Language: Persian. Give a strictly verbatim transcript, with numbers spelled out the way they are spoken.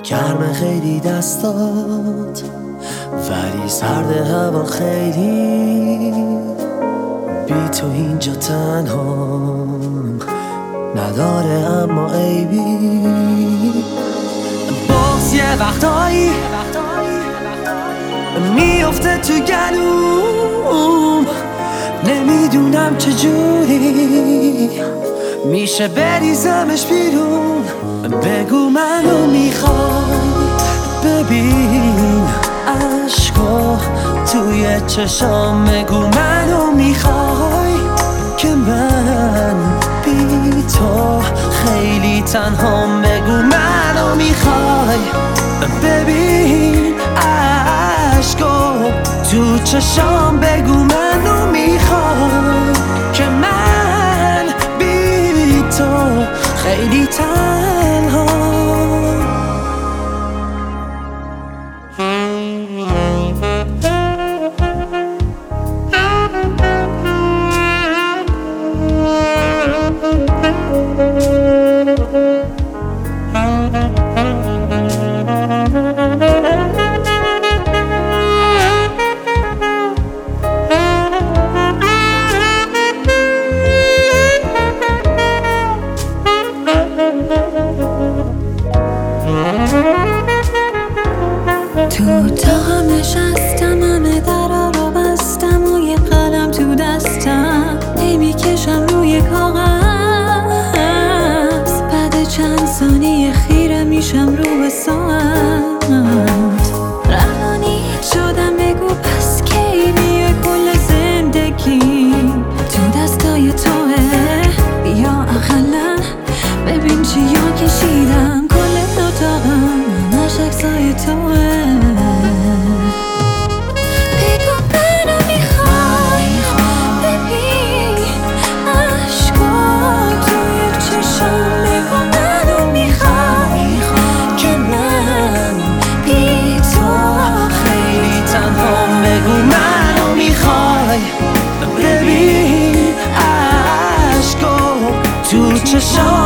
گرم خیلی دستات ولی سرد هوا خیلی. بی تو اینجا تنهام نداره اما عیبی. باز یه وقتایی میافته تو گلوم، نمیدونم چجوری میشه بریزمش بیرون. بگو منو میخوای، ببین عشقا توی چشام. بگو منو میخوای که من بی تو خیلی تنهام. بگو منو میخوای، ببین عشقا تو چشام. بگو منو میخوای که من بی تو خیلی تنها. تو اتاقم نشستم، همه درا رو بستم و یه قلم تو دستم هی میکشم روی کاغذ. بعد چند ثانیه خیره میشم رو به ساعت، روانی شدم. بگو پس کی میه کل زندگی تو دستای توه. بیا اقلا ببین چیا کشیدم، کل اتاقم همش عکسای توه. ببین عشقا تو چشام.